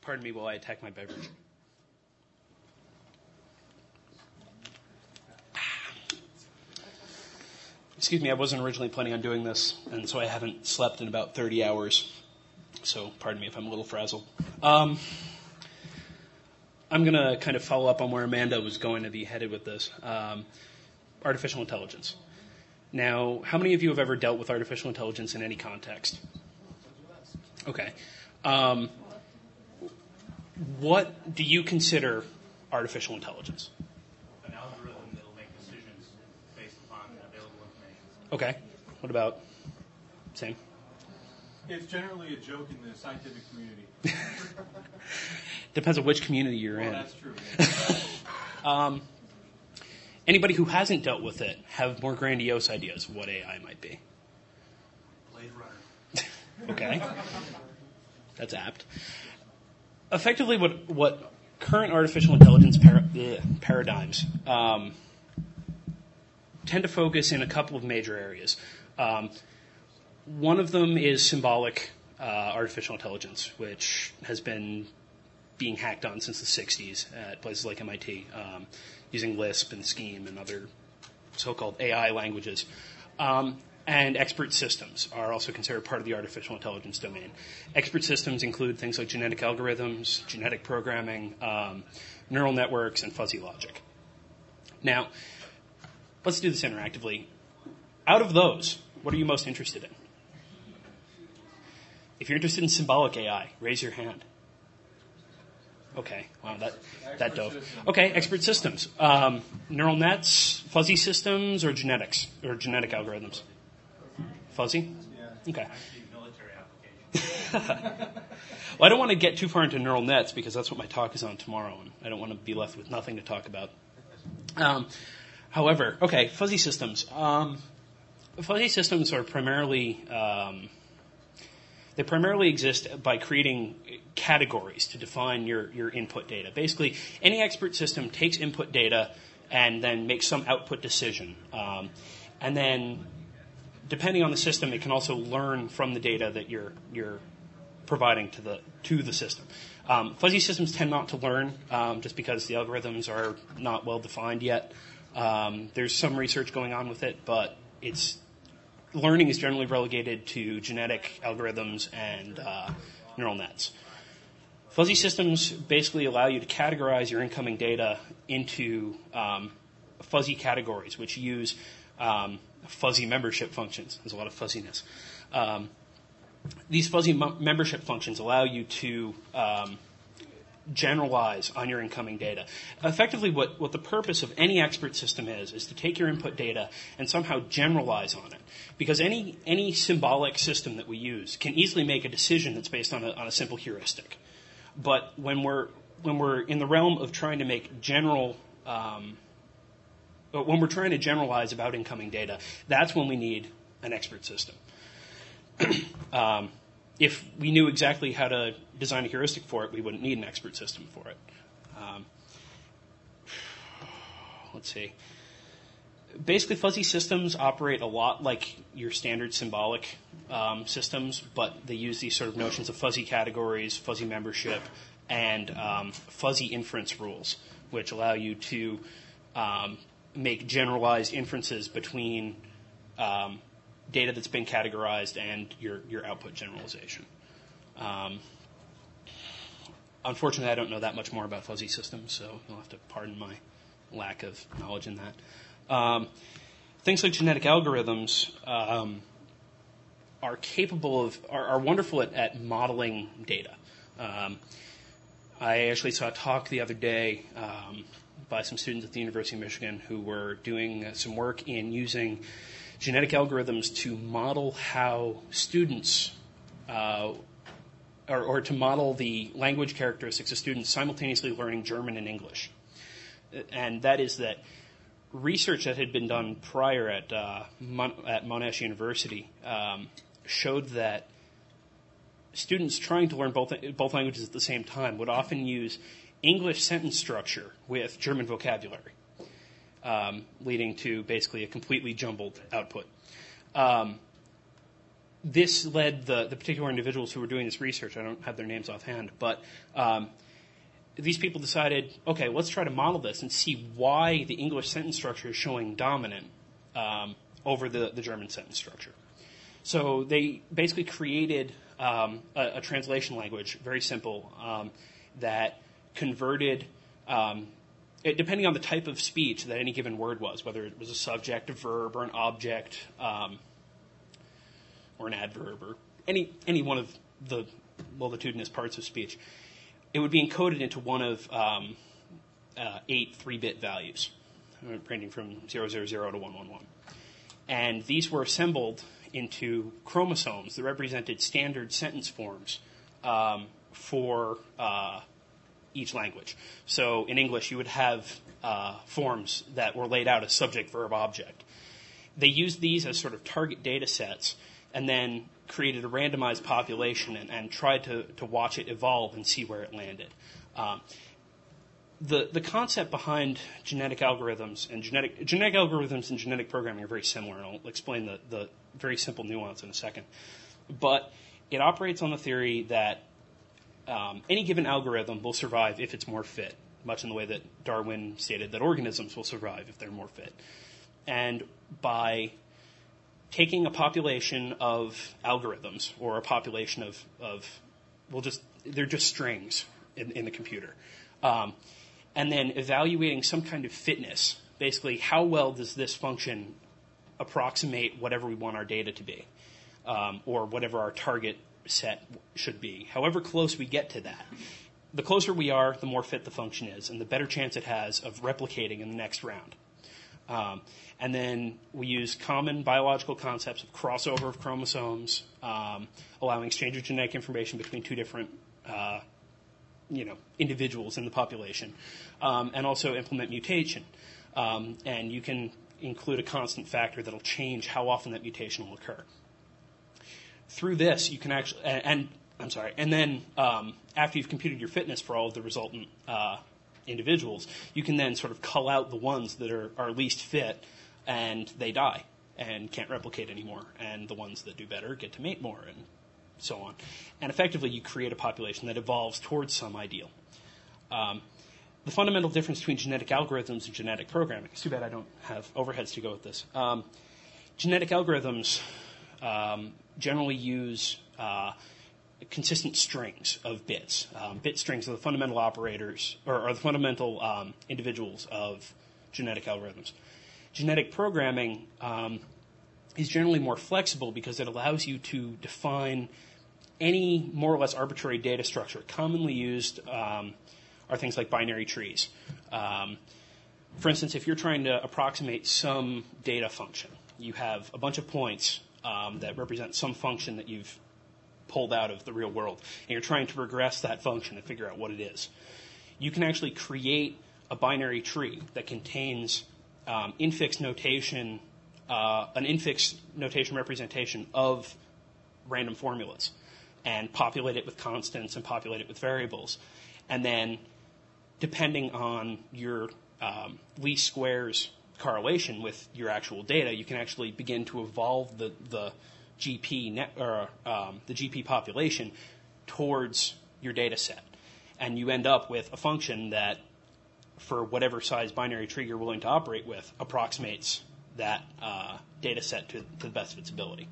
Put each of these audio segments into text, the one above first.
Pardon me while I attack my beverage. Excuse me, I wasn't originally planning on doing this, and so I haven't slept in about 30 hours. So pardon me if I'm a little frazzled. I'm going to kind of follow up on where Amanda was going to be headed with this. Artificial intelligence. Now, how many of you have ever dealt with artificial intelligence in any context? Okay. What do you consider artificial intelligence? An algorithm that will make decisions based upon available information. Okay. What about Sam? It's generally a joke in the scientific community. Depends on which community you're in. That's true. Anybody who hasn't dealt with it have more grandiose ideas of what AI might be? Blade Runner. Okay. That's apt. Effectively, what current artificial intelligence paradigms tend to focus in a couple of major areas. One of them is symbolic artificial intelligence, which has been being hacked on since the 60s at places like MIT, using Lisp and Scheme and other so-called AI languages. And expert systems are also considered part of the artificial intelligence domain. Expert systems include things like genetic algorithms, genetic programming, neural networks, and fuzzy logic. Now, let's do this interactively. Out of those, what are you most interested in? If you're interested in symbolic AI, raise your hand. Okay, wow, that dove. Okay, expert systems. Neural nets, fuzzy systems, or genetics, or genetic algorithms? Fuzzy? Yeah. Okay. Actually, military applications. Well, I don't want to get too far into neural nets because that's what my talk is on tomorrow, and I don't want to be left with nothing to talk about. However, okay, fuzzy systems. Fuzzy systems are primarily... They primarily exist by creating categories to define your input data. Basically, any expert system takes input data and then makes some output decision. And then, depending on the system, it can also learn from the data that you're providing to the system. Fuzzy systems tend not to learn just because the algorithms are not well defined yet. There's some research going on with it, but learning is generally relegated to genetic algorithms and neural nets. Fuzzy systems basically allow you to categorize your incoming data into fuzzy categories, which use fuzzy membership functions. There's a lot of fuzziness. These fuzzy membership functions allow you to generalize on your incoming data. Effectively, what the purpose of any expert system is to take your input data and somehow generalize on it. Because any symbolic system that we use can easily make a decision that's based on a simple heuristic. But when we're in the realm of trying to make when we're trying to generalize about incoming data, that's when we need an expert system. If we knew exactly how to design a heuristic for it, we wouldn't need an expert system for it. Let's see. Basically, fuzzy systems operate a lot like your standard symbolic systems, but they use these sort of notions of fuzzy categories, fuzzy membership, and fuzzy inference rules, which allow you to make generalized inferences between data that's been categorized and your output generalization. Unfortunately, I don't know that much more about fuzzy systems, so you'll have to pardon my lack of knowledge in that. Things like genetic algorithms are wonderful at modeling data. I actually saw a talk the other day by some students at the University of Michigan who were doing some work in using genetic algorithms to model how students, or to model the language characteristics of students simultaneously learning German and English. And that is that research that had been done prior at Monash University showed that students trying to learn both languages at the same time would often use English sentence structure with German vocabulary, leading to basically a completely jumbled output. this led the particular individuals who were doing this research, I don't have their names offhand, but these people decided, okay, let's try to model this and see why the English sentence structure is showing dominant over the German sentence structure. So they basically created a translation language, very simple, that converted, depending on the type of speech that any given word was, whether it was a subject, a verb, or an object, or an adverb, or any one of the multitudinous parts of speech, it would be encoded into one of 8 3-bit values, ranging from 000 to 111. And these were assembled into chromosomes that represented standard sentence forms for each language. So in English, you would have forms that were laid out as subject, verb, object. They used these as sort of target data sets and then created a randomized population and tried to watch it evolve and see where it landed. The concept behind genetic algorithms and genetic programming are very similar, and I'll explain the very simple nuance in a second. But it operates on the theory that any given algorithm will survive if it's more fit, much in the way that Darwin stated that organisms will survive if they're more fit. And by taking a population of algorithms or a population they're just strings in the computer, and then evaluating some kind of fitness, basically how well does this function approximate whatever we want our data to be, or whatever our target set should be. However close we get to that, the closer we are, the more fit the function is, and the better chance it has of replicating in the next round. And then we use common biological concepts of crossover of chromosomes, allowing exchange of genetic information between two different individuals in the population, and also implement mutation. And you can include a constant factor that will change how often that mutation will occur. Through this, you can actually, and then after you've computed your fitness for all of the resultant individuals, you can then sort of cull out the ones that are least fit, and they die and can't replicate anymore, and the ones that do better get to mate more, and so on. And effectively, you create a population that evolves towards some ideal. The fundamental difference between genetic algorithms and genetic programming, it's too bad I don't have overheads to go with this. Genetic algorithms generally use consistent strings of bits. Bit strings are the fundamental operators, or the fundamental individuals of genetic algorithms. Genetic programming is generally more flexible because it allows you to define any more or less arbitrary data structure. Commonly used are things like binary trees. For instance, if you're trying to approximate some data function, you have a bunch of points that represent some function that you've pulled out of the real world, and you're trying to regress that function and figure out what it is. You can actually create a binary tree that contains infix notation, an infix notation representation of random formulas, and populate it with constants and populate it with variables. And then, depending on your least squares correlation with your actual data, you can actually begin to evolve the GP the GP population towards your data set. And you end up with a function that, for whatever size binary tree you're willing to operate with, approximates that data set to the best of its ability.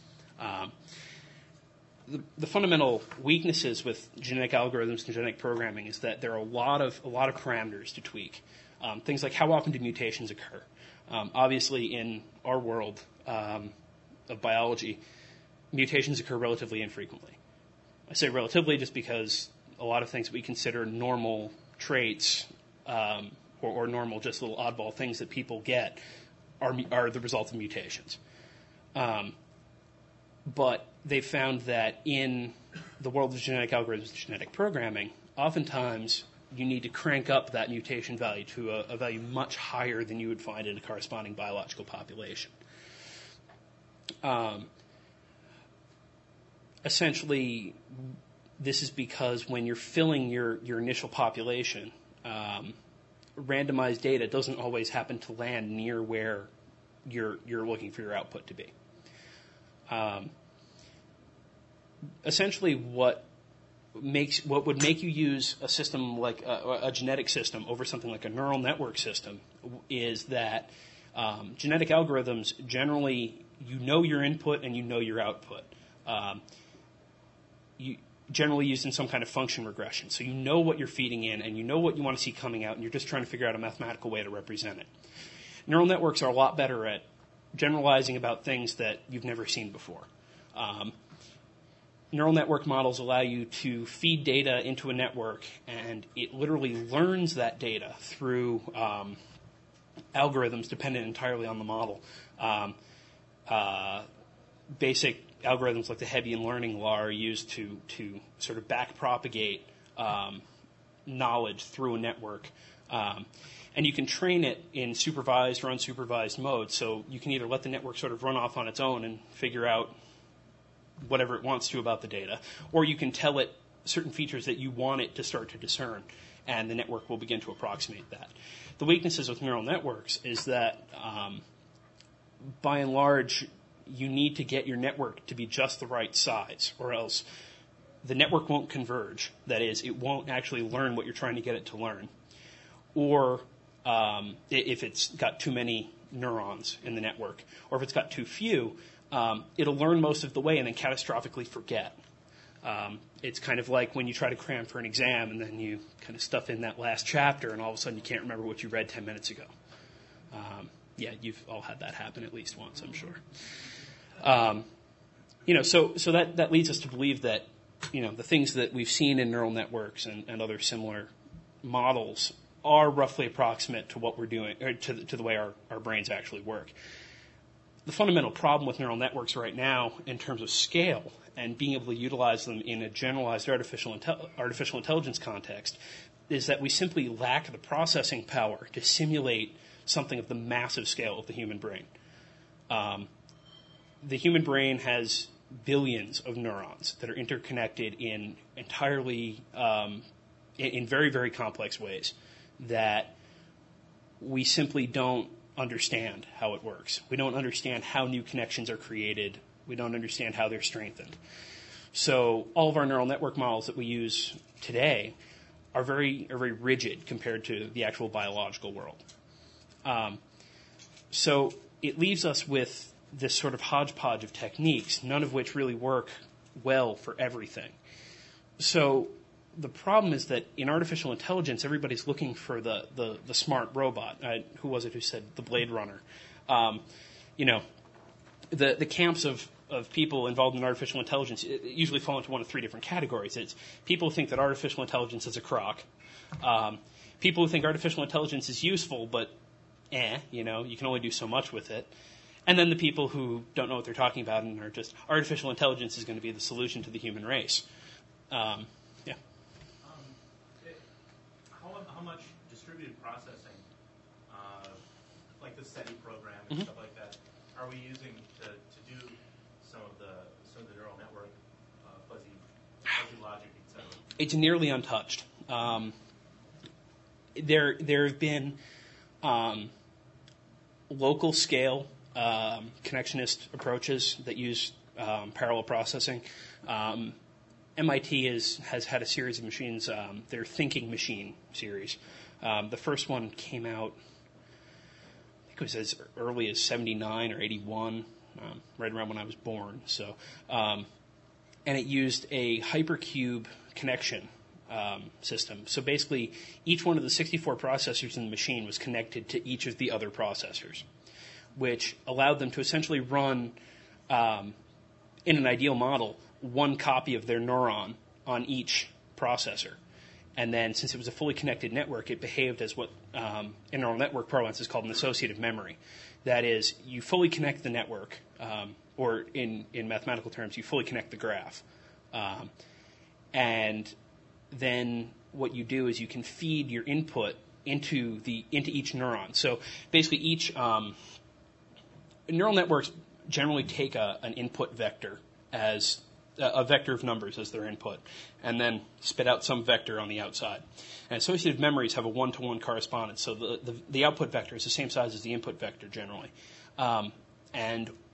The fundamental weaknesses with genetic algorithms and genetic programming is that there are a lot of parameters to tweak. Things like how often do mutations occur? Obviously, in our world of biology, mutations occur relatively infrequently. I say relatively just because a lot of things that we consider normal traits or normal, just little oddball things that people get are the result of mutations. But they've found that in the world of genetic algorithms and genetic programming, oftentimes you need to crank up that mutation value to a value much higher than you would find in a corresponding biological population. Essentially, this is because when you're filling your initial population, randomized data doesn't always happen to land near where you're looking for your output to be. essentially what would make you use a system like a genetic system over something like a neural network system is that genetic algorithms generally, you know your input and you know your output. You generally used in some kind of function regression. So you know what you're feeding in and you know what you want to see coming out, and you're just trying to figure out a mathematical way to represent it. Neural networks are a lot better at generalizing about things that you've never seen before. Neural network models allow you to feed data into a network, and it literally learns that data through algorithms dependent entirely on the model. Basic algorithms like the Hebbian learning law are used to sort of backpropagate knowledge through a network. And you can train it in supervised or unsupervised mode, so you can either let the network sort of run off on its own and figure out whatever it wants to about the data, or you can tell it certain features that you want it to start to discern, and the network will begin to approximate that. The weaknesses with neural networks is that, by and large, you need to get your network to be just the right size, or else the network won't converge. That is, it won't actually learn what you're trying to get it to learn. Or if it's got too many neurons in the network, or if it's got too few, it'll learn most of the way and then catastrophically forget. It's kind of like when you try to cram for an exam and then you kind of stuff in that last chapter and all of a sudden you can't remember what you read 10 minutes ago. Yeah, you've all had that happen at least once, I'm sure. So that leads us to believe that, the things that we've seen in neural networks and other similar models are roughly approximate to what we're doing, or to the way our brains actually work. The fundamental problem with neural networks right now, in terms of scale and being able to utilize them in a generalized artificial intelligence context, is that we simply lack the processing power to simulate something of the massive scale of the human brain. The human brain has billions of neurons that are interconnected in entirely, in very, very complex ways that we simply don't understand how it works. We don't understand how new connections are created. We don't understand how they're strengthened. So all of our neural network models that we use today are very rigid compared to the actual biological world. So it leaves us with this sort of hodgepodge of techniques, none of which really work well for everything. So the problem is that in artificial intelligence, everybody's looking for the smart robot. Who was it who said the Blade Runner? The camps of people involved in artificial intelligence usually fall into one of three different categories. It's people who think that artificial intelligence is a crock. People who think artificial intelligence is useful, but you can only do so much with it. And then the people who don't know what they're talking about and are just, artificial intelligence is going to be the solution to the human race. How much distributed processing, like the SETI program and stuff like that, are we using to do some of the neural network fuzzy logic, etc.? It's nearly untouched. There have been local scale connectionist approaches that use parallel processing. MIT has had a series of machines, their Thinking Machine series. The first one came out, I think it was as early as 79 or 81, right around when I was born. So, and it used a hypercube connection system. So basically, each one of the 64 processors in the machine was connected to each of the other processors, which allowed them to essentially run, in an ideal model, one copy of their neuron on each processor. And then, since it was a fully connected network, it behaved as what in neural network parlance is called an associative memory. That is, you fully connect the network, or in mathematical terms, you fully connect the graph. And then what you do is you can feed your input into each neuron. So basically, each neural networks generally take an input vector as a vector of numbers as their input, and then spit out some vector on the outside. And associative memories have a one-to-one correspondence, so the output vector is the same size as the input vector generally. And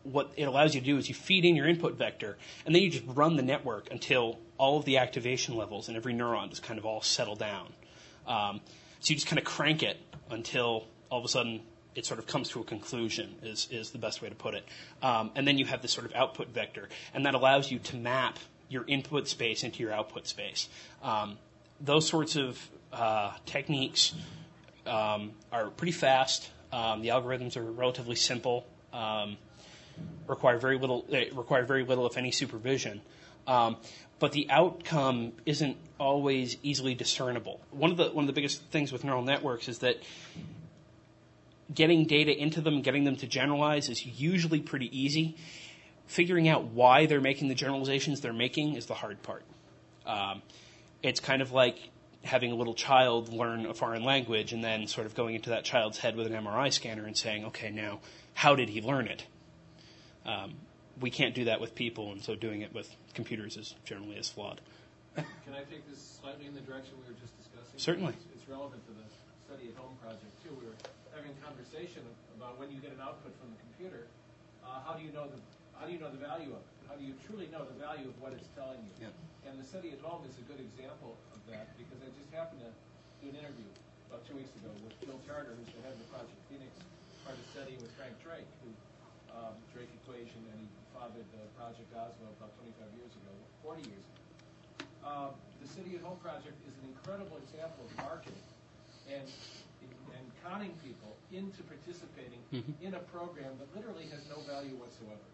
what it allows you to do is you feed in your input vector, and then you just run the network until all of the activation levels and every neuron just kind of all settle down. So you just kind of crank it until all of a sudden it sort of comes to a conclusion, is the best way to put it. And then you have this sort of output vector, and that allows you to map your input space into your output space. Those sorts of techniques are pretty fast. The algorithms are relatively simple. Require very little, if any, supervision. But the outcome isn't always easily discernible. One of the biggest things with neural networks is that getting data into them, getting them to generalize is usually pretty easy. Figuring out why they're making the generalizations they're making is the hard part. It's kind of like having a little child learn a foreign language and then sort of going into that child's head with an MRI scanner and saying, okay, now, how did he learn it? We can't do that with people, and so doing it with computers is generally as flawed. Can I take this slightly in the direction we were just discussing? Certainly. It's relevant to the study at home project, too. We were having a conversation about when you get an output from the computer, how do you know the value of it? How do you truly know the value of what it's telling you? Yeah. And the study at home is a good example of that, because I just happened to do an interview about 2 weeks ago with Bill Charter, who's the head of the Project Phoenix, part of studying with Frank Drake, who Drake Equation, and he fathered Project Osmo about 25 years ago, 40 years ago. The City at Home project is an incredible example of marketing and conning people into participating in a program that literally has no value whatsoever.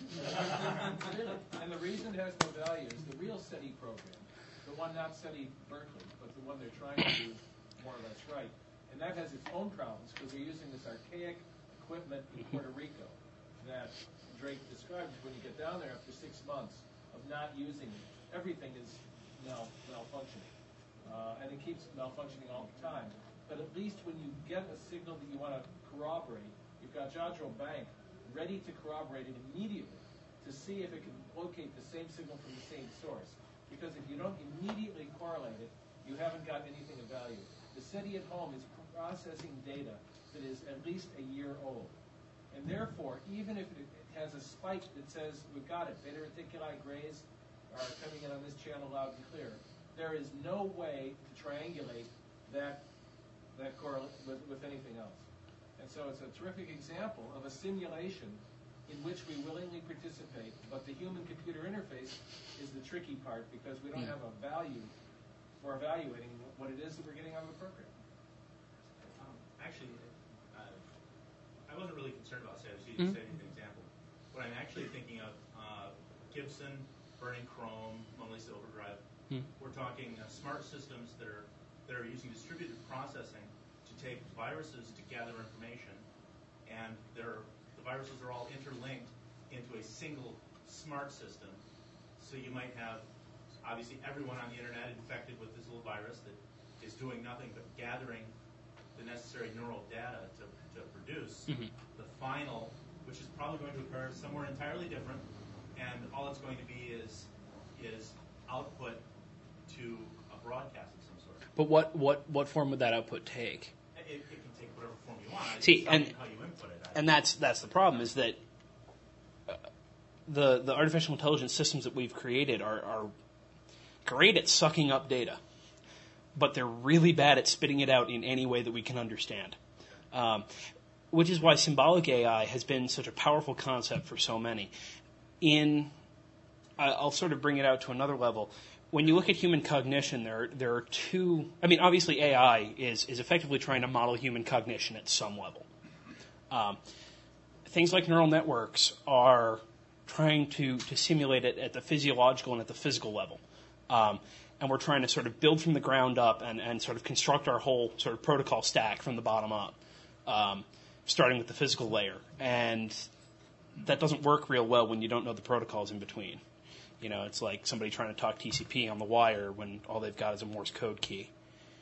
And the reason it has no value is the real SETI program, the one not SETI Berkeley, but the one they're trying to do more or less right. And that has its own problems because they're using this archaic equipment in Puerto Rico that Drake described. When you get down there after 6 months of not using it, everything is malfunctioning. And it keeps malfunctioning all the time. But at least when you get a signal that you want to corroborate, you've got Jadril Bank ready to corroborate it immediately to see if it can locate the same signal from the same source. Because if you don't immediately correlate it, you haven't got anything of value. The SETI at Home is processing data that is at least a year old. And therefore, even if it has a spike that says, we've got it, beta reticuli grays are coming in on this channel loud and clear, there is no way to triangulate that correlate with anything else. And so it's a terrific example of a simulation in which we willingly participate, but the human-computer interface is the tricky part because we don't have a value for evaluating what it is that we're getting out of the program. Actually, I wasn't really concerned about SETI as an example. What I'm actually thinking of, Gibson, Burning Chrome, Mona Lisa Overdrive. We're talking smart systems that are using distributed processing to take viruses to gather information, and the viruses are all interlinked into a single smart system. So you might have, obviously, everyone on the internet infected with this little virus that is doing nothing but gathering the necessary neural data to produce the final, which is probably going to occur somewhere entirely different, and all it's going to be is output to a broadcast of some sort. But what form would that output take? It can take whatever form you want. See, and how you input it. And that's the problem, is that the artificial intelligence systems that we've created are great at sucking up data, but they're really bad at spitting it out in any way that we can understand. Which is why symbolic AI has been such a powerful concept for so many. I'll sort of bring it out to another level. When you look at human cognition, there are two. I mean, obviously AI is effectively trying to model human cognition at some level. Things like neural networks are trying to simulate it at the physiological and at the physical level. And we're trying to sort of build from the ground up and sort of construct our whole sort of protocol stack from the bottom up, starting with the physical layer. And that doesn't work real well when you don't know the protocols in between. You know, it's like somebody trying to talk TCP on the wire when all they've got is a Morse code key.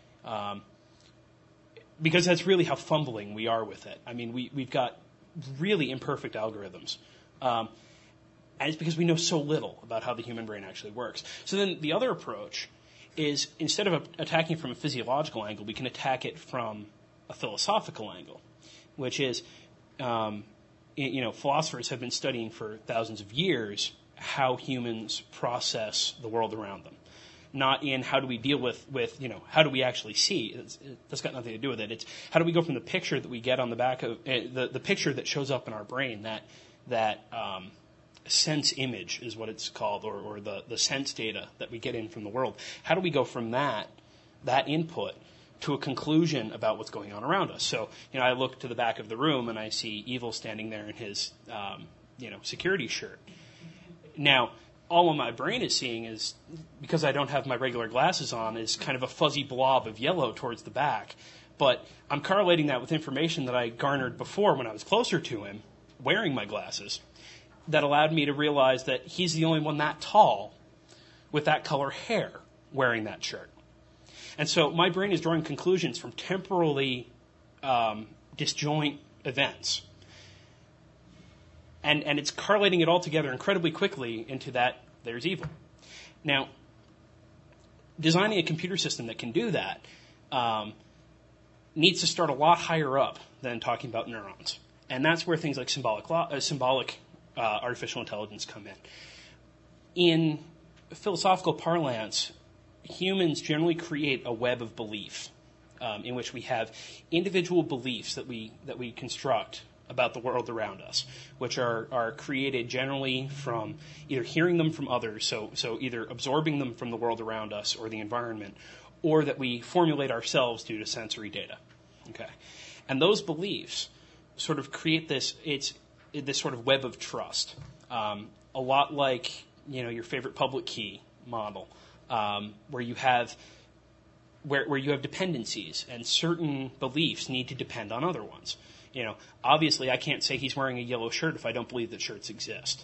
Because that's really how fumbling we are with it. I mean, we've got really imperfect algorithms. And it's because we know so little about how the human brain actually works. So then the other approach is, instead of attacking from a physiological angle, we can attack it from a philosophical angle, which is, philosophers have been studying for thousands of years how humans process the world around them. Not in how do we deal with how do we actually see. That's got nothing to do with it. It's how do we go from the picture that we get on the back of the picture that shows up in our brain, that sense image is what it's called, or the sense data that we get in from the world. How do we go from that input to a conclusion about what's going on around us? So, I look to the back of the room and I see Evil standing there in his, security shirt. Now, all my brain is seeing is, because I don't have my regular glasses on, is kind of a fuzzy blob of yellow towards the back. But I'm correlating that with information that I garnered before when I was closer to him, wearing my glasses, that allowed me to realize that he's the only one that tall with that color hair wearing that shirt. And so my brain is drawing conclusions from temporally disjoint events. And it's correlating it all together incredibly quickly into that there's Evil. Now, designing a computer system that can do that needs to start a lot higher up than talking about neurons. And that's where things like symbolic artificial intelligence come in. In philosophical parlance, humans generally create a web of belief in which we have individual beliefs that we construct about the world around us, which are created generally from either hearing them from others, so either absorbing them from the world around us or the environment, or that we formulate ourselves due to sensory data. Okay, and those beliefs sort of create this sort of web of trust, a lot like your favorite public key model, where you have dependencies and certain beliefs need to depend on other ones. Obviously I can't say he's wearing a yellow shirt if I don't believe that shirts exist.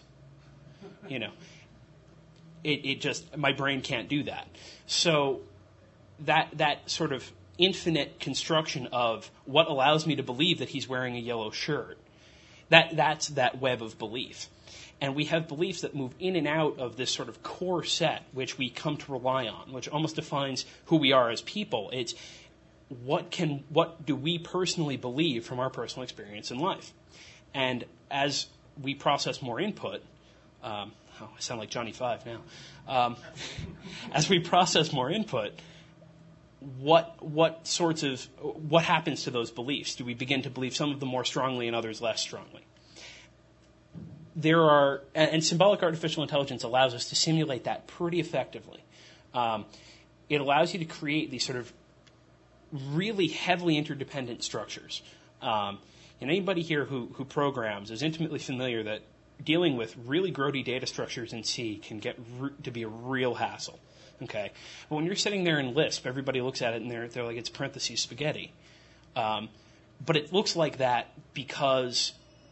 It just, my brain can't do that. So that sort of infinite construction of what allows me to believe that he's wearing a yellow shirt, that's that web of belief. And we have beliefs that move in and out of this sort of core set, which we come to rely on, which almost defines who we are as people. It's what do we personally believe from our personal experience in life? And as we process more input, I sound like Johnny Five now. As we process more input, what happens to those beliefs? Do we begin to believe some of them more strongly and others less strongly? And symbolic artificial intelligence allows us to simulate that pretty effectively. It allows you to create these sort of really heavily interdependent structures. And anybody here who programs is intimately familiar that dealing with really grody data structures in C can get to be a real hassle. Okay, but when you're sitting there in Lisp, everybody looks at it and they're like, it's parentheses spaghetti. But it looks like that because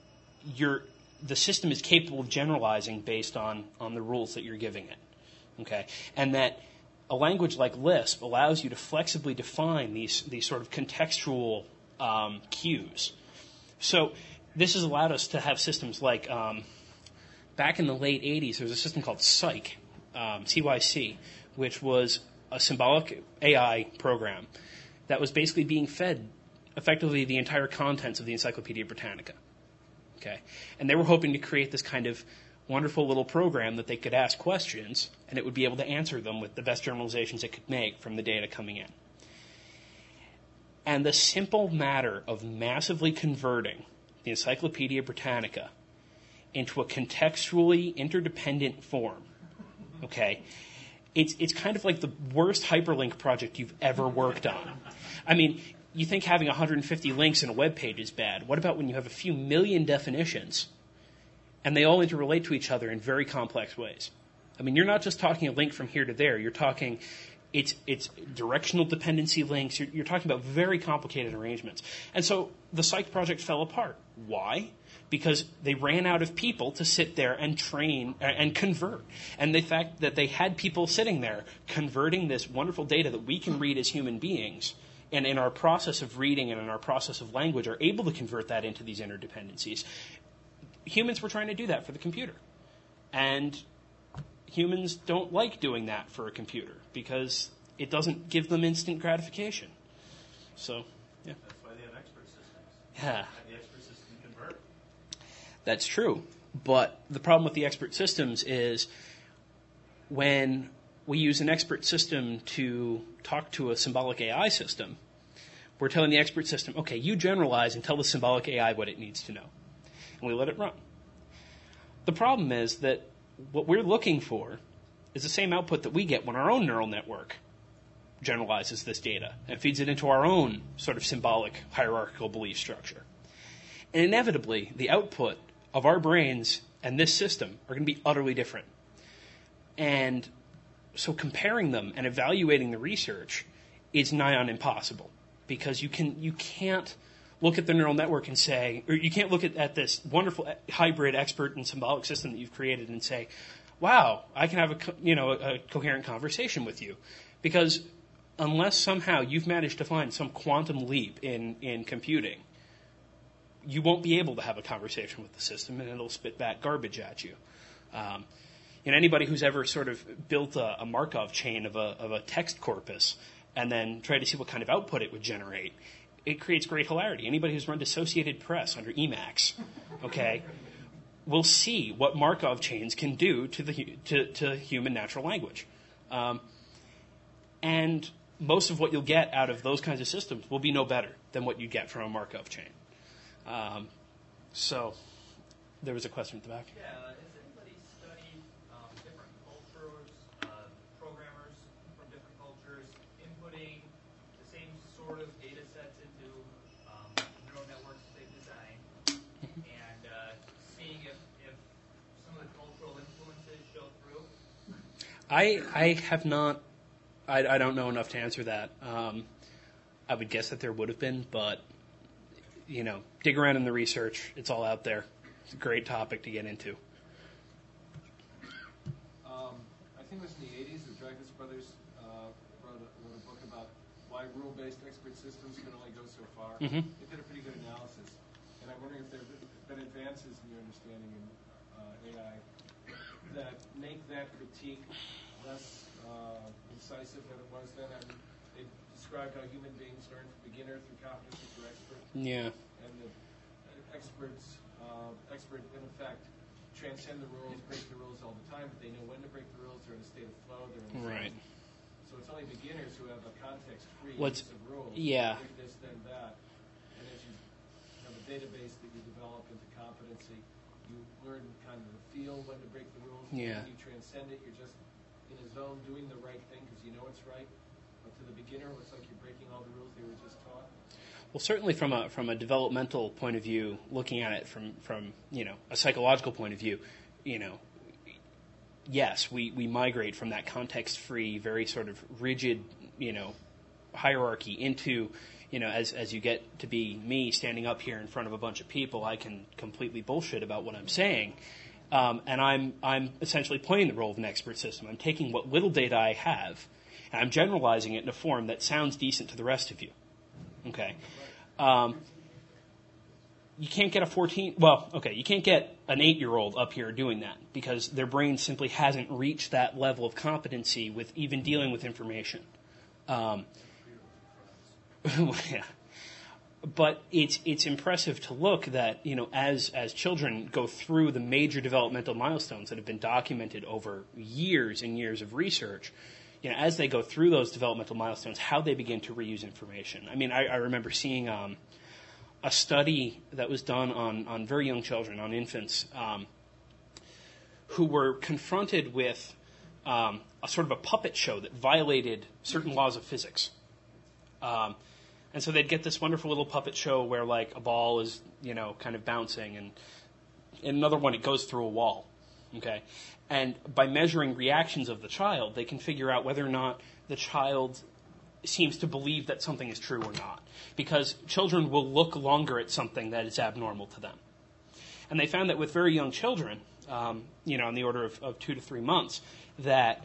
the system is capable of generalizing based on the rules that you're giving it. Okay, and that a language like Lisp allows you to flexibly define these sort of contextual cues. So this has allowed us to have systems like, back in the late 80s, there was a system called Cyc, CYC, which was a symbolic AI program that was basically being fed effectively the entire contents of the Encyclopedia Britannica. Okay, and they were hoping to create this kind of wonderful little program that they could ask questions and it would be able to answer them with the best generalizations it could make from the data coming in. And the simple matter of massively converting the Encyclopedia Britannica into a contextually interdependent form, okay, it's kind of like the worst hyperlink project you've ever worked on. I mean, you think having 150 links in a web page is bad. What about when you have a few million definitions and they all interrelate to each other in very complex ways? I mean, you're not just talking a link from here to there. You're talking it's directional dependency links. You're talking about very complicated arrangements. And so the Cyc project fell apart. Why? Because they ran out of people to sit there and train and convert. And the fact that they had people sitting there converting this wonderful data that we can read as human beings, and in our process of reading and in our process of language are able to convert that into these interdependencies. Humans were trying to do that for the computer. And humans don't like doing that for a computer because it doesn't give them instant gratification. So, yeah. That's why they have expert systems. Yeah. And the expert system convert. That's true. But the problem with the expert systems is when we use an expert system to talk to a symbolic AI system, we're telling the expert system, okay, you generalize and tell the symbolic AI what it needs to know. And we let it run. The problem is that what we're looking for is the same output that we get when our own neural network generalizes this data and feeds it into our own sort of symbolic hierarchical belief structure. And inevitably, the output of our brains and this system are going to be utterly different. And so comparing them and evaluating the research is nigh on impossible, because you can't look at the neural network and say, or you can't look at this wonderful hybrid expert and symbolic system that you've created and say, wow, I can have a coherent conversation with you. Because unless somehow you've managed to find some quantum leap in computing, you won't be able to have a conversation with the system, and it'll spit back garbage at you. And anybody who's ever sort of built a Markov chain of a text corpus and then tried to see what kind of output it would generate, it creates great hilarity. Anybody who's run Associated Press under Emacs, okay, will see what Markov chains can do to human natural language. And most of what you'll get out of those kinds of systems will be no better than what you get from a Markov chain. So there was a question at the back. Yeah, has anybody studied different cultures, programmers from different cultures, inputting the same sort of data sets into neural networks that they've designed, and seeing if some of the cultural influences show through? I have not. I don't know enough to answer that. I would guess that there would have been, but dig around in the research. It's all out there. It's a great topic to get into. I think it was in the 80s that Dreyfus Brothers wrote a book about why rule-based expert systems can only go so far. Mm-hmm. They did a pretty good analysis. And I'm wondering if there have been advances in your understanding in AI that make that critique less incisive than it was then. They described how human beings learn from beginner through competency through expert. Yeah. And the expert in effect transcend the rules, break the rules all the time, but they know when to break the rules. They're in a state of flow. They're in a Right. So it's only beginners who have a context-free What's- use of rules. yeah. Like this, then that. And as you have a database that you develop into competency, you learn kind of the feel when to break the rules. Yeah. When you transcend it, you're just in a zone doing the right thing because you know it's right. But to the beginner, it looks like you're breaking all the rules they were just taught. Well, certainly from a developmental point of view, looking at it from a psychological point of view, yes, we migrate from that context-free, very sort of rigid, hierarchy into, as you get to be me standing up here in front of a bunch of people, I can completely bullshit about what I'm saying. And I'm essentially playing the role of an expert system. I'm taking what little data I have, and I'm generalizing it in a form that sounds decent to the rest of you. Okay. You can't get you can't get an 8-year-old up here doing that because their brain simply hasn't reached that level of competency with even dealing with information. Yeah. But it's impressive to look that, as children go through the major developmental milestones that have been documented over years and years of research, as they go through those developmental milestones, how they begin to reuse information. I mean, I remember seeing a study that was done on very young children, on infants, who were confronted with a sort of a puppet show that violated certain laws of physics. And so they'd get this wonderful little puppet show where, like, a ball is, kind of bouncing, and in another one it goes through a wall. Okay? And by measuring reactions of the child, they can figure out whether or not the child seems to believe that something is true or not. Because children will look longer at something that is abnormal to them. And they found that with very young children, on the order of 2 to 3 months, that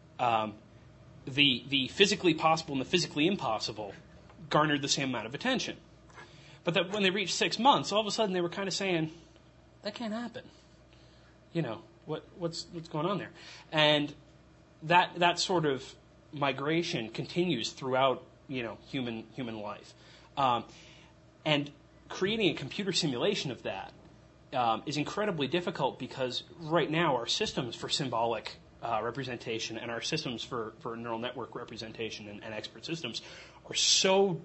the physically possible and the physically impossible garnered the same amount of attention. But that when they reached 6 months, all of a sudden they were kind of saying, that can't happen. What's going on there? And that sort of migration continues throughout, human life. And creating a computer simulation of that is incredibly difficult because right now our systems for symbolic representation and our systems for neural network representation and expert systems are so,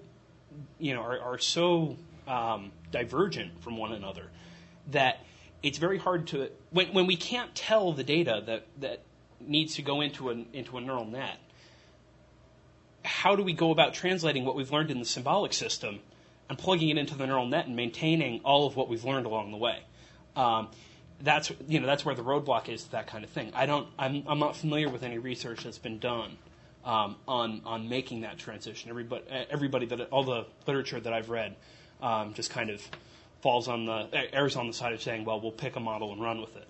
divergent from one another that it's very hard to, when we can't tell the data that needs to go into a neural net, how do we go about translating what we've learned in the symbolic system and plugging it into the neural net and maintaining all of what we've learned along the way? That's where the roadblock is to that kind of thing. I'm not familiar with any research that's been done on making that transition. All the literature that I've read just kind of errs on the side of saying, well, we'll pick a model and run with it.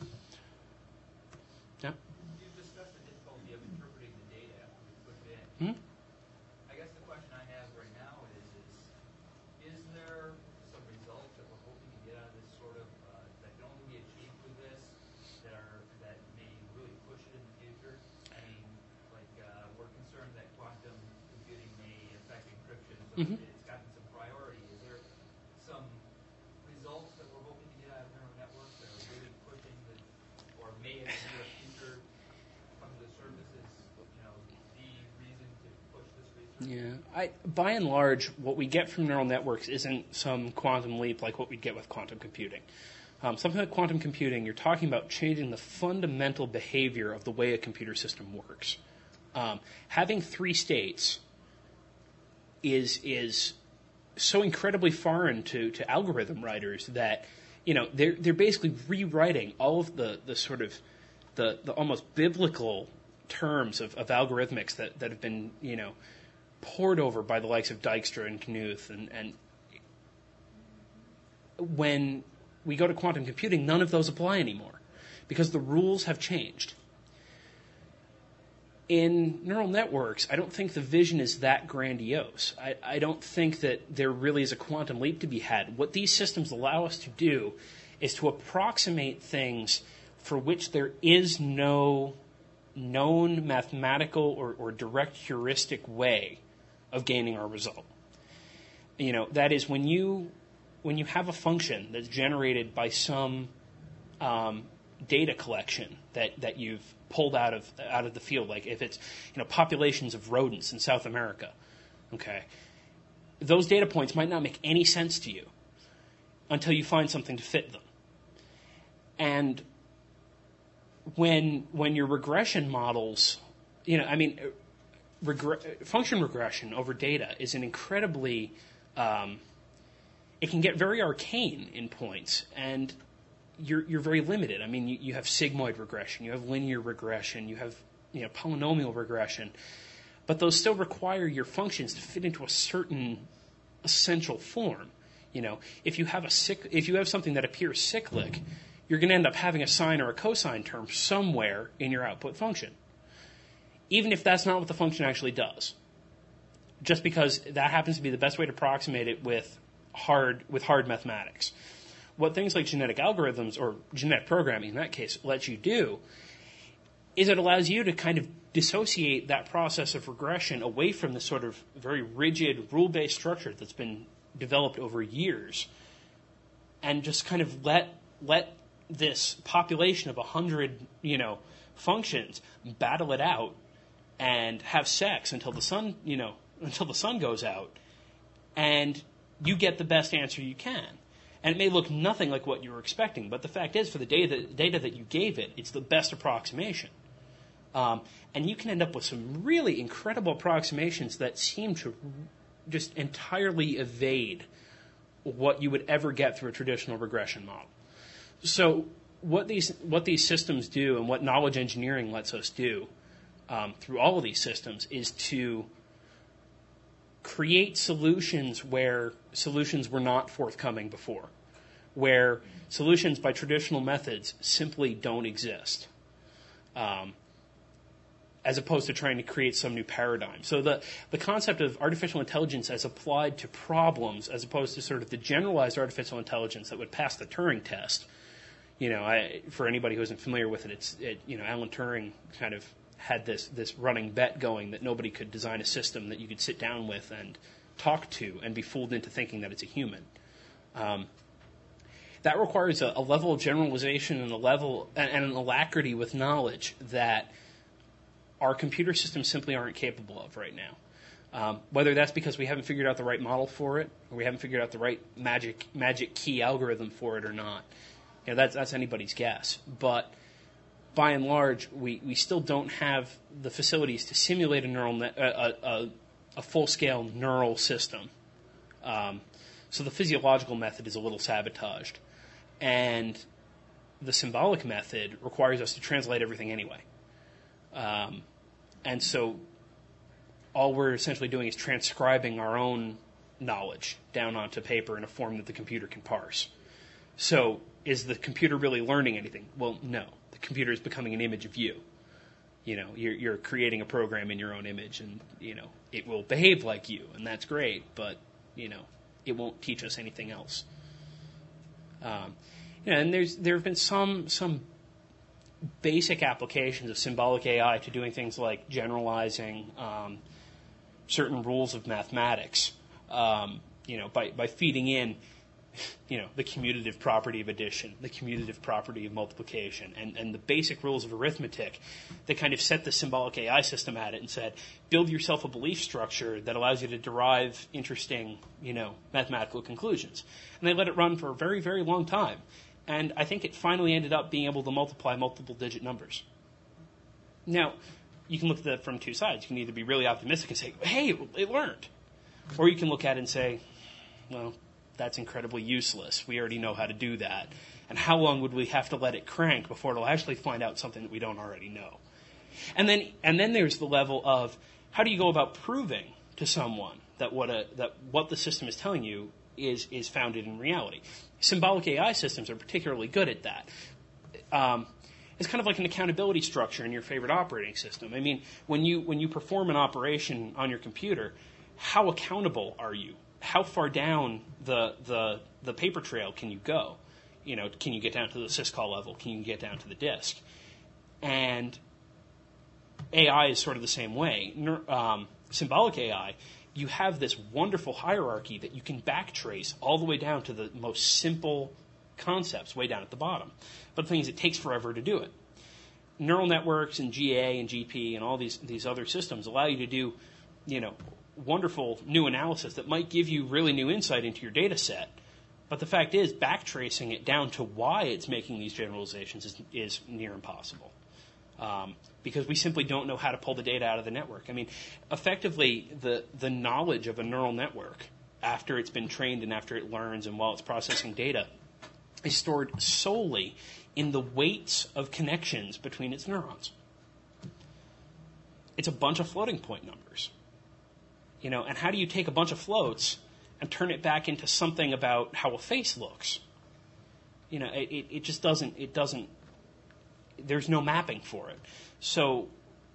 Yeah. You've discussed the difficulty of interpreting the data after we put it in. Mm-hmm. I guess the question I have right now is there some results that we're hoping to get out of this sort of that can only be achieved with this that may really push it in the future? I mean, like we're concerned that quantum computing may affect encryption, so Mm-hmm. it's gotten some priority. Is there some results that we're hoping to get out of neural networks that are really pushing or may in the near future come to the surface as the reason to push this research? Yeah, by and large, what we get from neural networks isn't some quantum leap like what we'd get with quantum computing. Something like quantum computing, you're talking about changing the fundamental behavior of the way a computer system works. Having three states is so incredibly foreign to algorithm writers that they're basically rewriting all of the sort of the almost biblical terms of algorithmics that have been poured over by the likes of Dijkstra and Knuth, and when we go to quantum computing, none of those apply anymore because the rules have changed. In neural networks, I don't think the vision is that grandiose. I don't think that there really is a quantum leap to be had. What these systems allow us to do is to approximate things for which there is no known mathematical or direct heuristic way of gaining our result. That is, when you have a function that's generated by some data collection that you've pulled out of the field, like if it's populations of rodents in South America, okay, those data points might not make any sense to you until you find something to fit them. And when your regression models, function regression over data is an incredibly, it can get very arcane in points, and you're very limited. I mean, you have sigmoid regression, you have linear regression, you have polynomial regression, but those still require your functions to fit into a certain essential form. If you have something that appears cyclic, you're going to end up having a sine or a cosine term somewhere in your output function, even if that's not what the function actually does. Just because that happens to be the best way to approximate it with hard mathematics. What things like genetic algorithms, or genetic programming in that case, lets you do is it allows you to kind of dissociate that process of regression away from the sort of very rigid, rule-based structure that's been developed over years, and just kind of let this population of 100, functions battle it out and have sex until the sun goes out, and you get the best answer you can. And it may look nothing like what you were expecting, but the fact is, for the data that you gave it, it's the best approximation. And you can end up with some really incredible approximations that seem to just entirely evade what you would ever get through a traditional regression model. So what these systems do, and what knowledge engineering lets us do through all of these systems, is to create solutions where solutions were not forthcoming before, where solutions by traditional methods simply don't exist, as opposed to trying to create some new paradigm. So the concept of artificial intelligence as applied to problems, as opposed to sort of the generalized artificial intelligence that would pass the Turing test, for anybody who isn't familiar with it, Alan Turing kind of had this running bet going that nobody could design a system that you could sit down with and talk to and be fooled into thinking that it's a human. that requires a level of generalization and an alacrity with knowledge that our computer systems simply aren't capable of right now. Whether that's because we haven't figured out the right model for it, or we haven't figured out the right magic key algorithm for it or not, that's anybody's guess. But by and large, we still don't have the facilities to simulate a full-scale neural system. So the physiological method is a little sabotaged. And the symbolic method requires us to translate everything anyway. And so all we're essentially doing is transcribing our own knowledge down onto paper in a form that the computer can parse. So is the computer really learning anything? Well, no. The computer is becoming an image of you. You're creating a program in your own image, and, it will behave like you, and that's great, but, it won't teach us anything else. And there have been some basic applications of symbolic AI to doing things like generalizing certain rules of mathematics, by feeding in, the commutative property of addition, the commutative property of multiplication, and the basic rules of arithmetic that kind of set the symbolic AI system at it and said, build yourself a belief structure that allows you to derive interesting, mathematical conclusions. And they let it run for a very, very long time. And I think it finally ended up being able to multiply multiple-digit numbers. Now, you can look at that from two sides. You can either be really optimistic and say, hey, it learned. Or you can look at it and say, well, that's incredibly useless. We already know how to do that. And how long would we have to let it crank before it'll actually find out something that we don't already know? And then there's the level of, how do you go about proving to someone that what the system is telling you is founded in reality? Symbolic AI systems are particularly good at that. It's kind of like an accountability structure in your favorite operating system. I mean, when you perform an operation on your computer, how accountable are you? How far down the paper trail can you go? Can you get down to the syscall level? Can you get down to the disk? And AI is sort of the same way. Symbolic AI, you have this wonderful hierarchy that you can backtrace all the way down to the most simple concepts way down at the bottom. But the thing is, it takes forever to do it. Neural networks and GA and GP and all these other systems allow you to do, wonderful new analysis that might give you really new insight into your data set. But the fact is, backtracing it down to why it's making these generalizations is near impossible. Because we simply don't know how to pull the data out of the network. I mean, effectively, the knowledge of a neural network, after it's been trained and after it learns and while it's processing data, is stored solely in the weights of connections between its neurons. It's a bunch of floating point numbers. And how do you take a bunch of floats and turn it back into something about how a face looks? It just doesn't, there's no mapping for it. So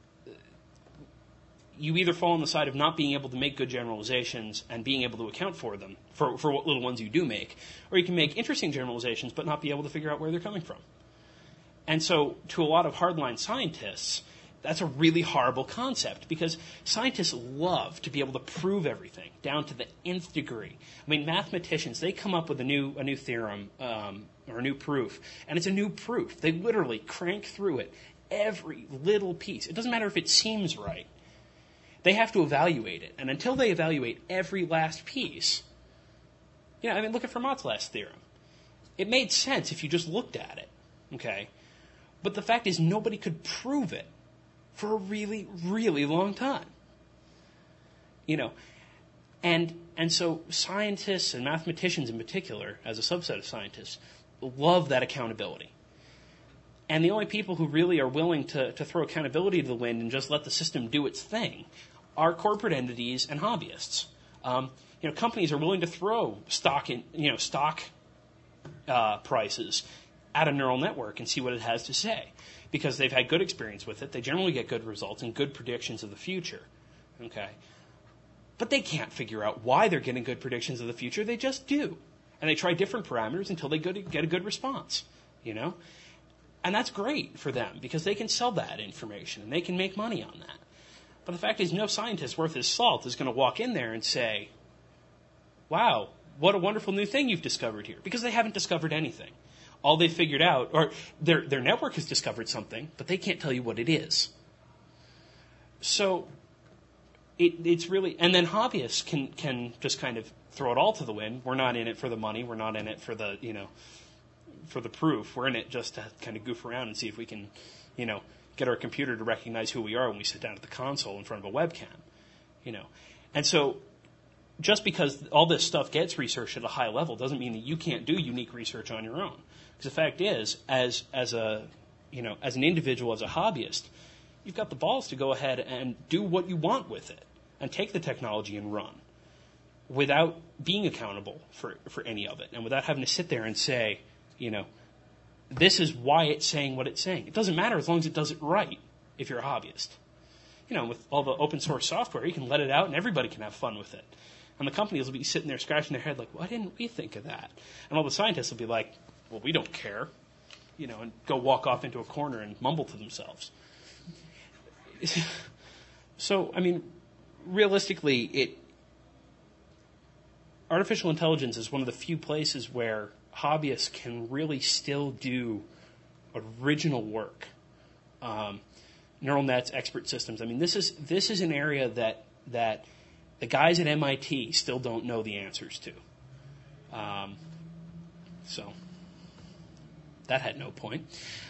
you either fall on the side of not being able to make good generalizations and being able to account for them, for what little ones you do make, or you can make interesting generalizations but not be able to figure out where they're coming from. And so to a lot of hardline scientists, that's a really horrible concept because scientists love to be able to prove everything down to the nth degree. I mean, mathematicians, they come up with a new theorem or a new proof, and it's a new proof. They literally crank through it, every little piece. It doesn't matter if it seems right. They have to evaluate it, and until they evaluate every last piece, look at Fermat's last theorem. It made sense if you just looked at it, okay? But the fact is nobody could prove it for a really, really long time. And so scientists and mathematicians in particular, as a subset of scientists, love that accountability. And the only people who really are willing to throw accountability to the wind and just let the system do its thing are corporate entities and hobbyists. Companies are willing to throw stock prices at a neural network and see what it has to say. Because they've had good experience with it. They generally get good results and good predictions of the future. Okay? But they can't figure out why they're getting good predictions of the future. They just do. And they try different parameters until they get a good response. And that's great for them because they can sell that information and they can make money on that. But the fact is no scientist worth his salt is going to walk in there and say, wow, what a wonderful new thing you've discovered here. Because they haven't discovered anything. All they figured out, or their network has discovered something, but they can't tell you what it is. So it's really, and then hobbyists can just kind of throw it all to the wind. We're not in it for the money. We're not in it for the, for the proof. We're in it just to kind of goof around and see if we can, get our computer to recognize who we are when we sit down at the console in front of a webcam, And so just because all this stuff gets researched at a high level doesn't mean that you can't do unique research on your own. Because the fact is, as an individual, as a hobbyist, you've got the balls to go ahead and do what you want with it and take the technology and run without being accountable for any of it and without having to sit there and say, this is why it's saying what it's saying. It doesn't matter as long as it does it right if you're a hobbyist. With all the open source software, you can let it out and everybody can have fun with it. And the companies will be sitting there scratching their head like, why didn't we think of that? And all the scientists will be like, well, we don't care, and go walk off into a corner and mumble to themselves. So, realistically, artificial intelligence is one of the few places where hobbyists can really still do original work. Neural nets, expert systems. This is an area that the guys at MIT still don't know the answers to. So that had no point.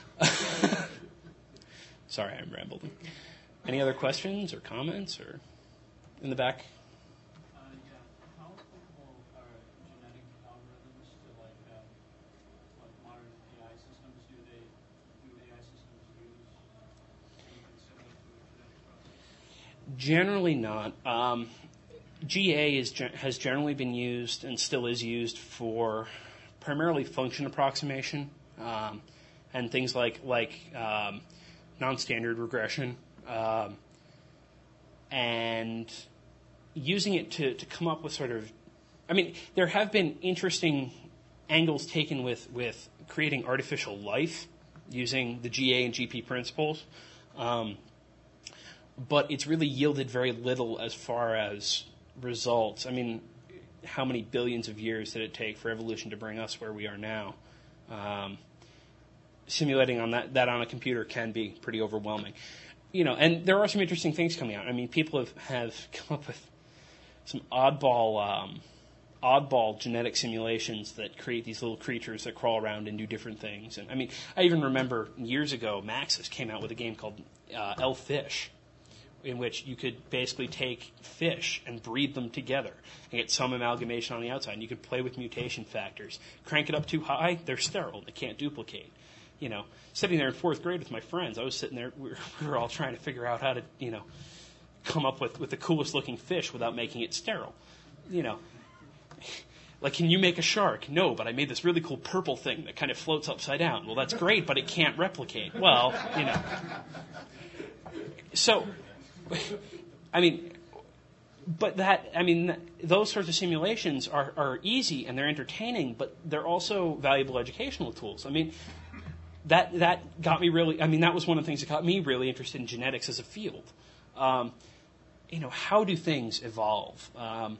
Sorry, I'm rambling. Any other questions or comments or in the back? How applicable are genetic algorithms to what modern AI systems do AI systems use anything similar to a genetic process? Generally not. GA has generally been used and still is used for primarily function approximation and things like non-standard regression. And using it to come up with there have been interesting angles taken with creating artificial life using the GA and GP principles. But it's really yielded very little as far as results. How many billions of years did it take for evolution to bring us where we are now? Simulating on that on a computer can be pretty overwhelming. And there are some interesting things coming out. People have come up with some oddball genetic simulations that create these little creatures that crawl around and do different things. And I even remember years ago, Maxis came out with a game called Elfish, in which you could basically take fish and breed them together and get some amalgamation on the outside. And you could play with mutation factors. Crank it up too high, they're sterile. They can't duplicate. Sitting there in fourth grade with my friends, I was sitting there, we were all trying to figure out how to, come up with the coolest looking fish without making it sterile. Like, can you make a shark? No, but I made this really cool purple thing that kind of floats upside down. Well, that's great, but it can't replicate. Well, So, those sorts of simulations are easy and they're entertaining, but they're also valuable educational tools. That got me really, that was one of the things that got me really interested in genetics as a field. How do things evolve?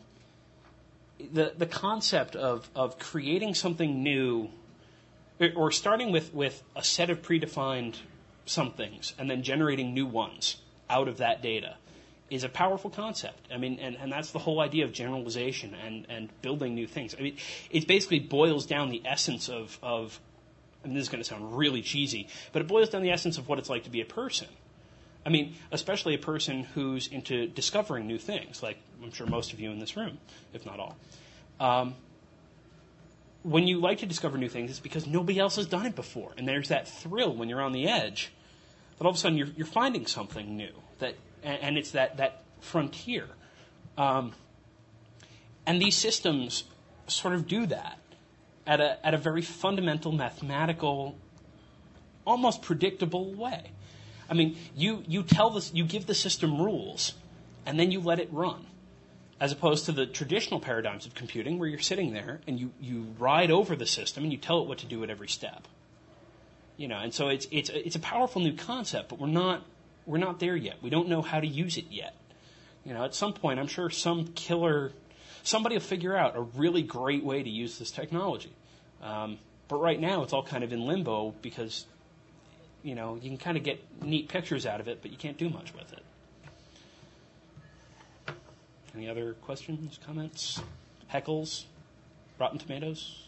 The concept of creating something new, or starting with a set of predefined somethings and then generating new ones out of that data is a powerful concept. And that's the whole idea of generalization and building new things. It basically boils down the essence of this is going to sound really cheesy, but it boils down the essence of what it's like to be a person. Especially a person who's into discovering new things, like I'm sure most of you in this room, if not all. When you like to discover new things, it's because nobody else has done it before. And there's that thrill when you're on the edge that all of a sudden you're finding something new. And it's that frontier. And these systems sort of do that at a very fundamental, mathematical, almost predictable way. You give the system rules, and then you let it run, as opposed to the traditional paradigms of computing, where you're sitting there and you ride over the system and you tell it what to do at every step. And so it's a powerful new concept, but we're not there yet. We don't know how to use it yet. At some point, I'm sure some killer somebody will figure out a really great way to use this technology. But right now, it's all kind of in limbo because, you can kind of get neat pictures out of it, but you can't do much with it. Any other questions, comments, heckles, Rotten Tomatoes?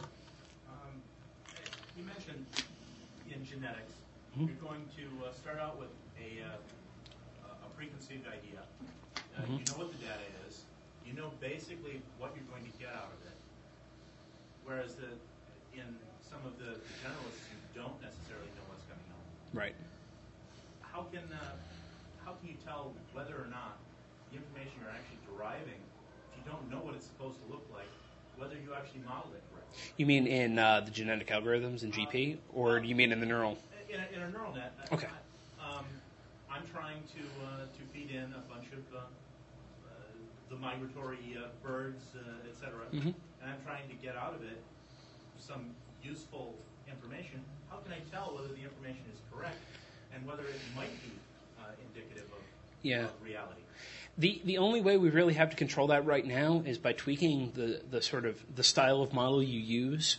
You mentioned in genetics, Mm-hmm. you're going to start out with a preconceived idea. Mm-hmm. You know what the data is. You know basically what you're going to get out of it. Whereas in some of the generalists, you don't necessarily know what's going on. Right. How can you tell whether or not the information you're actually deriving, if you don't know what it's supposed to look like, whether you actually modeled it correctly? You mean in the genetic algorithms in GP, or do you mean in the neural? In a neural net. Okay. I'm trying to feed in a bunch of the migratory birds, etc. Mm-hmm. And I'm trying to get out of it some useful information. How can I tell whether the information is correct and whether it might be indicative of reality? The only way we really have to control that right now is by tweaking the sort of the style of model you use,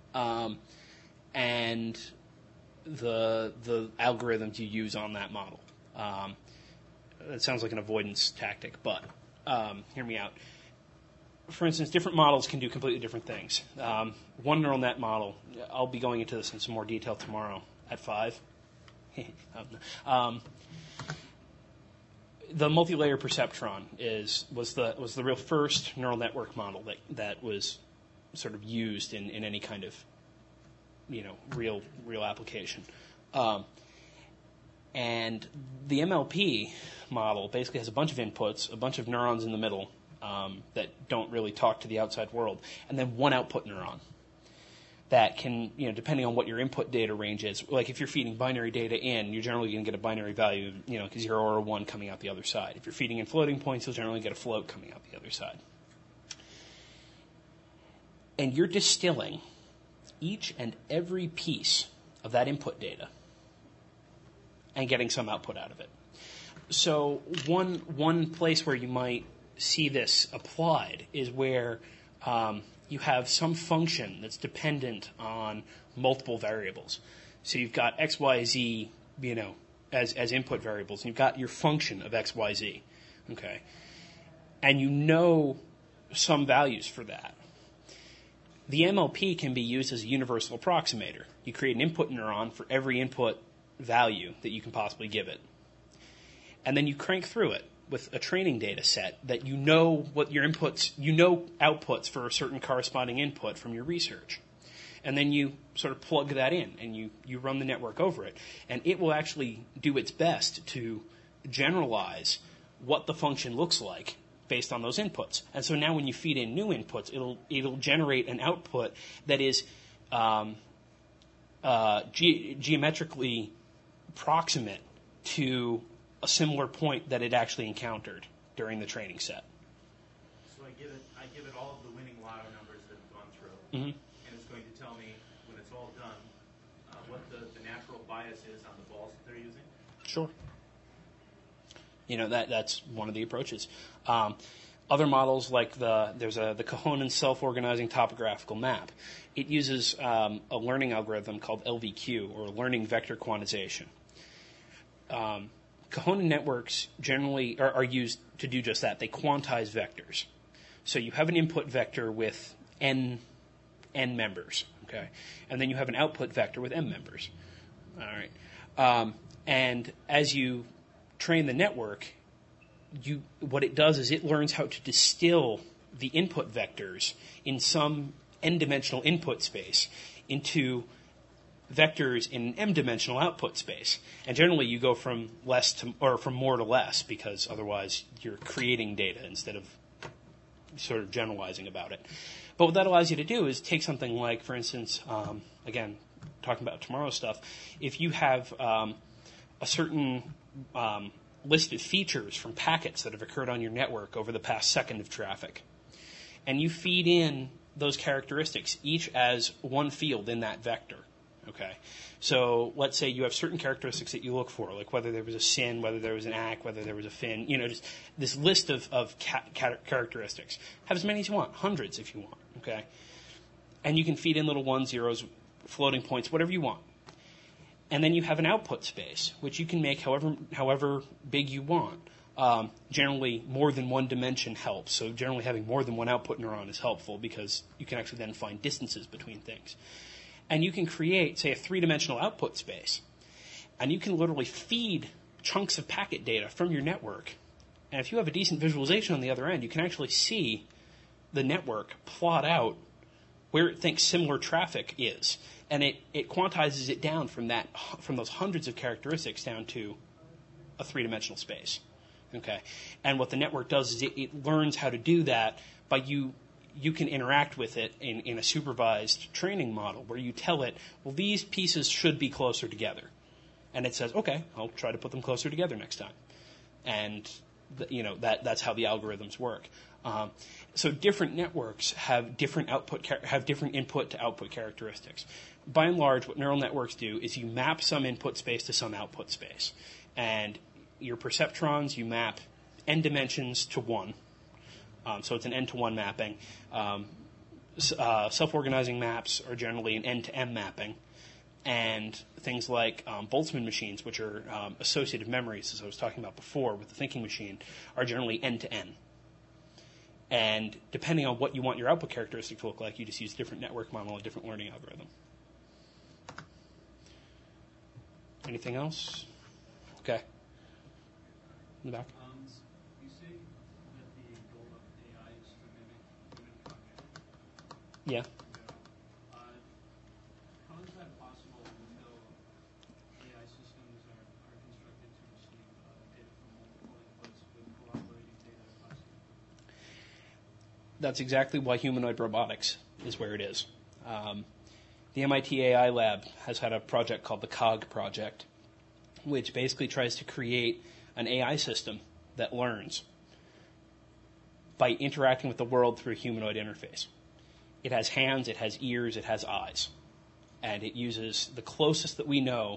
and the algorithms you use on that model. That sounds like an avoidance tactic, but hear me out. For instance, different models can do completely different things. One neural net model, I'll be going into this in some more detail tomorrow at 5. The multi-layer perceptron was the real first neural network model that was sort of used in any kind of real application. And the MLP model basically has a bunch of inputs, a bunch of neurons in the middle that don't really talk to the outside world, and then one output neuron that can, depending on what your input data range is, like if you're feeding binary data in, you're generally going to get a binary value, 0 or 1 coming out the other side. If you're feeding in floating points, you'll generally get a float coming out the other side. And you're distilling each and every piece of that input data and getting some output out of it. So one place where you might see this applied is where you have some function that's dependent on multiple variables. So you've got X, Y, Z, as input variables, and you've got your function of X, Y, Z, okay? And you know some values for that. The MLP can be used as a universal approximator. You create an input neuron for every input value that you can possibly give it. And then you crank through it with a training data set that you know what your inputs, outputs for a certain corresponding input from your research. And then you sort of plug that in and you run the network over it. And it will actually do its best to generalize what the function looks like based on those inputs. And so now when you feed in new inputs, it'll generate an output that is geometrically proximate to a similar point that it actually encountered during the training set. So I give it all of the winning lotto numbers that have gone through, Mm-hmm. and it's going to tell me when it's all done what the natural bias is on the balls that they're using. Sure. That's one of the approaches. Other models like there's the Kohonen self-organizing topographical map. It uses a learning algorithm called LVQ, or learning vector quantization. Kohonen networks generally are used to do just that. They quantize vectors. So you have an input vector with n members, okay, and then you have an output vector with m members. All right, and as you train the network, what it does is it learns how to distill the input vectors in some n-dimensional input space into vectors in an m-dimensional output space. And generally you go from from more to less, because otherwise you're creating data instead of sort of generalizing about it. But what that allows you to do is take something like, for instance, again, talking about tomorrow's stuff, if you have a certain list of features from packets that have occurred on your network over the past second of traffic, and you feed in those characteristics, each as one field in that vector, Okay, so let's say you have certain characteristics that you look for, like whether there was a sin, whether there was an act, whether there was a fin, just this list of characteristics. Have as many as you want, hundreds if you want, okay? And you can feed in little ones, zeros, floating points, whatever you want. And then you have an output space, which you can make however big you want. Generally, more than one dimension helps. So generally having more than one output neuron is helpful because you can actually then find distances between things. And you can create, say, a three-dimensional output space. And you can literally feed chunks of packet data from your network. And if you have a decent visualization on the other end, you can actually see the network plot out where it thinks similar traffic is. And it quantizes it down from those hundreds of characteristics down to a three-dimensional space. Okay? And what the network does is it learns how to do that by you can interact with it in a supervised training model where you tell it, well, these pieces should be closer together. And it says, okay, I'll try to put them closer together next time. And, that's how the algorithms work. So different networks have different input to output characteristics. By and large, what neural networks do is you map some input space to some output space. And your perceptrons, you map n dimensions to 1. So it's an n-to-1 mapping. Self-organizing maps are generally an n-to-m mapping. And things like Boltzmann machines, which are associative memories, as I was talking about before with the thinking machine, are generally n-to-n. And depending on what you want your output characteristic to look like, you just use a different network model, a different learning algorithm. Anything else? Okay. In the back. You say that the goal of AI is to mimic human function. Yeah. How is that possible until AI systems are constructed to receive data from multiple inputs with cooperating data processing? That's exactly why humanoid robotics is where it is. The MIT AI lab has had a project called the COG project, which basically tries to create an AI system that learns by interacting with the world through a humanoid interface. It has hands, it has ears, it has eyes. And it uses the closest that we know,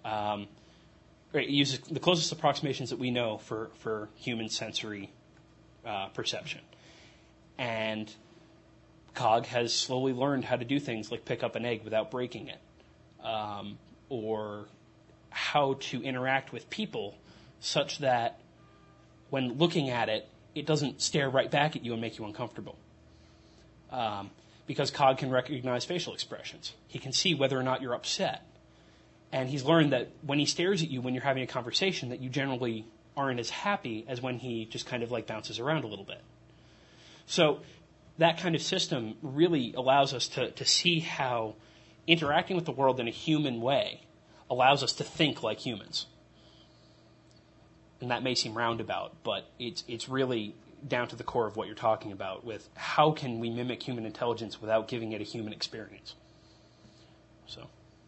it uses the closest approximations that we know for human sensory perception. And COG has slowly learned how to do things like pick up an egg without breaking it, or how to interact with people such that when looking at it, it doesn't stare right back at you and make you uncomfortable. Because COG can recognize facial expressions. He can see whether or not you're upset. And he's learned that when he stares at you when you're having a conversation, that you generally aren't as happy as when he just kind of like bounces around a little bit. So that kind of system really allows us to see how interacting with the world in a human way allows us to think like humans. And that may seem roundabout, but it's really down to the core of what you're talking about with how can we mimic human intelligence without giving it a human experience. So,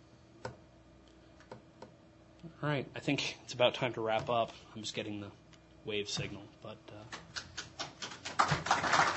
all right, I think it's about time to wrap up. I'm just getting the wave signal, but...